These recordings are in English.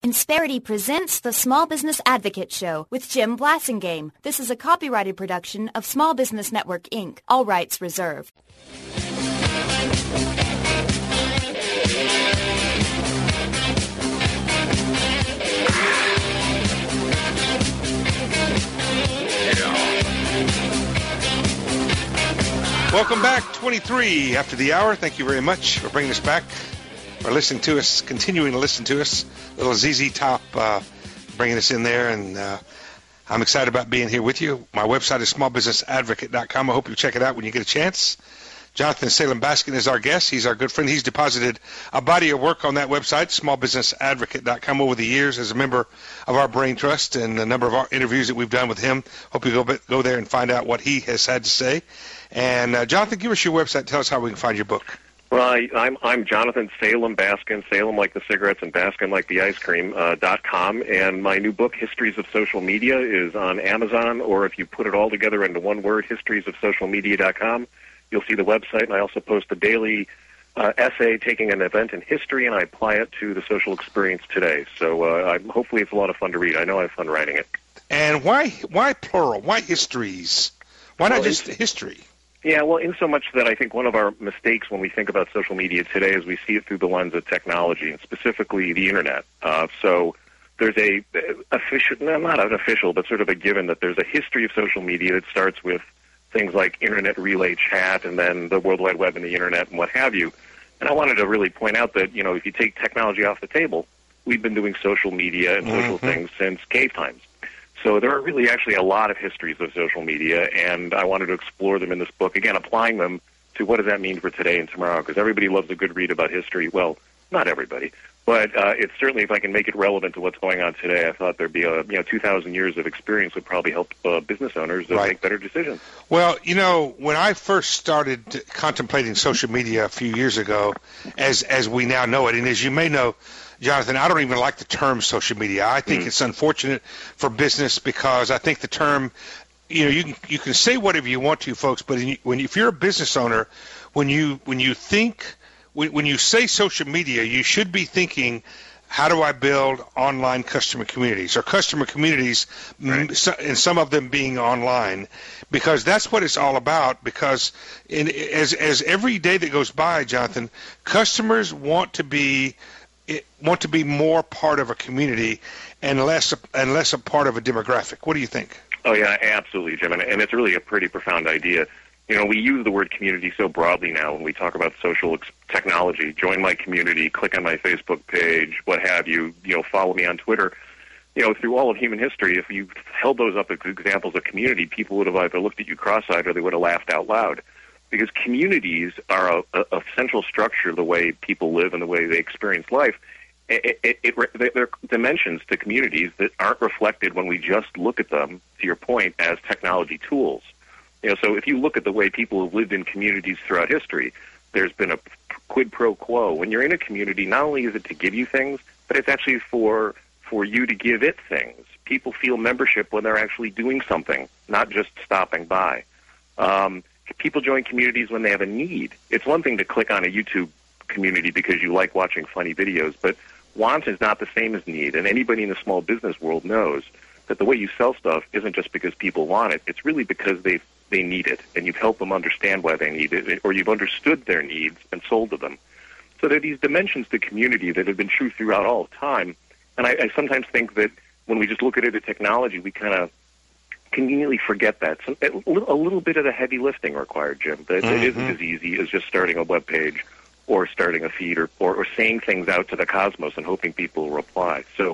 Insperity presents the Small Business Advocate Show with Jim Blasingame. This is a copyrighted production of Small Business Network, Inc. All rights reserved. Welcome back, 23 after the hour. Thank you very much for bringing us back, for listening to us, continuing to listen to us. Little ZZ Top bringing us in there, and I'm excited about being here with you. My website is smallbusinessadvocate.com. I hope you check it out when you get a chance. Jonathan Salem Baskin is our guest. He's our good friend. He's deposited a body of work on that website, smallbusinessadvocate.com, over the years as a member of our Brain Trust and a number of our interviews that we've done with him. Hope you go there and find out what he has had to say. And Jonathan, give us your website. Tell us how we can find your book. Well, I'm Jonathan Salem Baskin, Salem like the cigarettes and Baskin like the ice cream, .com. And my new book, Histories of Social Media, is on Amazon, or if you put it all together into one word, historiesofsocialmedia.com, you'll see the website. And I also post a daily essay taking an event in history, and I apply it to the social experience today. So hopefully it's a lot of fun to read. I know I have fun writing it. And why plural? Why histories? Why not just history? Yeah, well, in so much that I think one of our mistakes when we think about social media today is we see it through the lens of technology, and specifically the Internet. So there's not an official, but sort of a given that there's a history of social media that starts with things like Internet Relay Chat and then the World Wide Web and the Internet and what have you. And I wanted to really point out that, you know, if you take technology off the table, we've been doing social media and social things since cave times. So there are really actually a lot of histories of social media, and I wanted to explore them in this book, again, applying them to what does that mean for today and tomorrow, because everybody loves a good read about history. Well, not everybody, but it's certainly, if I can make it relevant to what's going on today, I thought there'd be 2,000 years of experience would probably help business owners make better decisions. Well, you know, when I first started contemplating social media a few years ago, as we now know it, and as you may know, Jonathan, I don't even like the term social media. I think it's unfortunate for business because I think the term, you know, you can say whatever you want to, folks, but if you're a business owner, when you say social media, you should be thinking, how do I build online customer communities, or customer communities, and some of them being online, because that's what it's all about. Because as every day that goes by, Jonathan, customers want to be more part of a community and less a part of a demographic. What do you think? Oh, yeah, absolutely, Jim. And it's really a pretty profound idea. You know, we use the word community so broadly now when we talk about social technology. Join my community, click on my Facebook page, what have you, follow me on Twitter. You know, through all of human history, if you held those up as examples of community, people would have either looked at you cross-eyed or they would have laughed out loud. Because communities are a central structure of the way people live and the way they experience life. There are dimensions to communities that aren't reflected when we just look at them, to your point, as technology tools. You know, so if you look at the way people have lived in communities throughout history, there's been a quid pro quo. When you're in a community, not only is it to give you things, but it's actually for you to give it things. People feel membership when they're actually doing something, not just stopping by. People join communities when they have a need. It's one thing to click on a YouTube community because you like watching funny videos, but want is not the same as need. And anybody in the small business world knows that the way you sell stuff isn't just because people want it. It's really because they need it, and you've helped them understand why they need it, or you've understood their needs and sold to them. So there are these dimensions to community that have been true throughout all of time. And I sometimes think that when we just look at it as technology, we kind of conveniently forget that. So a little bit of the heavy lifting required, Jim. That it isn't as easy as just starting a web page or starting a feed or saying things out to the cosmos and hoping people will reply. So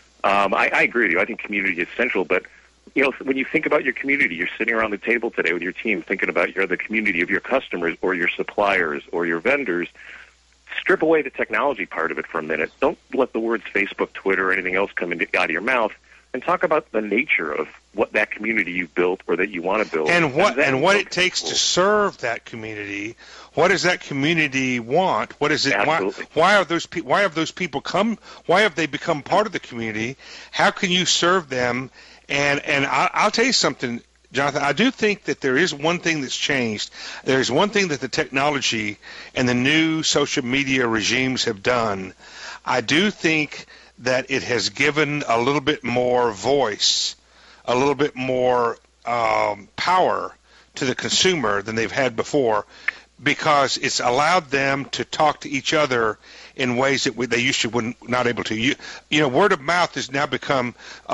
I agree with you. I think community is essential. But, you know, when you think about your community, you're sitting around the table today with your team thinking about the community of your customers or your suppliers or your vendors. Strip away the technology part of it for a minute. Don't let the words Facebook, Twitter, or anything else come out of your mouth. And talk about the nature of what that community you've built or that you want to build. And what it takes to serve that community. What does that community want? What is it? Why have those people come? Why have they become part of the community? How can you serve them? And I'll tell you something, Jonathan. I do think that there is one thing that's changed. There is one thing that the technology and the new social media regimes have done. I do think that it has given a little bit more voice, a little bit more power to the consumer than they've had before, because it's allowed them to talk to each other in ways that they used to not able to. You know, word of mouth has now become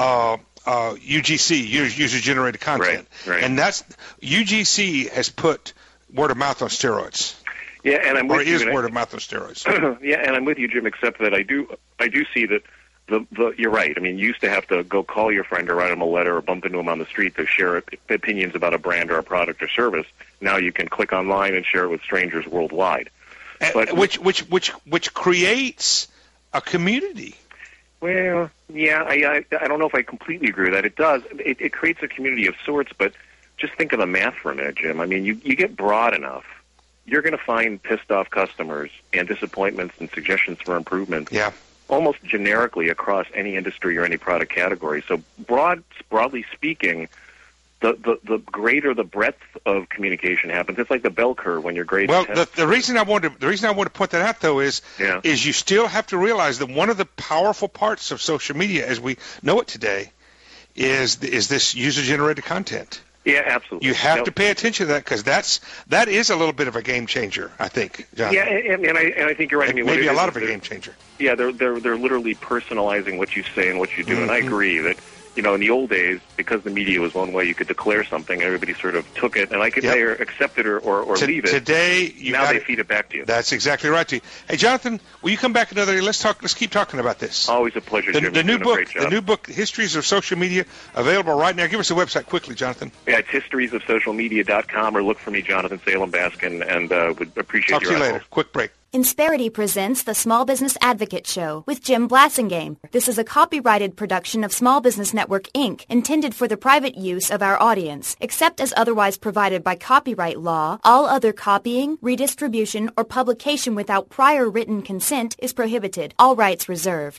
UGC, user-generated content, right. And that's UGC has put word of mouth on steroids. Yeah, and I'm with you. Or is word of mouth on steroids? Yeah, and I'm with you, Jim. Except that I do see that you're right. I mean, you used to have to go call your friend or write him a letter or bump into him on the street to share opinions about a brand or a product or service. Now you can click online and share it with strangers worldwide. But, which creates a community. Well, yeah, I don't know if I completely agree with that. It does. It creates a community of sorts, but just think of the math for a minute, Jim. I mean, you get broad enough, you're going to find pissed-off customers and disappointments and suggestions for improvement. Yeah. Almost generically across any industry or any product category. So broadly speaking, the greater the breadth of communication happens. It's like the bell curve when you're grading. Well, the reason I want to point that out though is you still have to realize that one of the powerful parts of social media as we know it today is this user-generated content. Yeah, absolutely. You have to pay attention to that, because that is a little bit of a game changer, I think, John. Yeah, and I think you're right. I mean, maybe a lot of a game changer. Yeah, they're literally personalizing what you say and what you do, and I agree that, you know, in the old days, because the media was one way, you could declare something, everybody sort of took it, and I could either accept it or leave it. Today, they feed it back to you. That's exactly right. Hey, Jonathan, will you come back another day? Let's keep talking about this. Always a pleasure, Jim. The new book, Histories of Social Media, available right now. Give us the website quickly, Jonathan. Yeah, it's historiesofsocialmedia.com, or look for me, Jonathan Salem Baskin, and would appreciate Talk to you later. Quick break. Insperity presents the Small Business Advocate Show with Jim Blassingame. This is a copyrighted production of Small Business Network, Inc., intended for the private use of our audience. Except as otherwise provided by copyright law, all other copying, redistribution, or publication without prior written consent is prohibited. All rights reserved.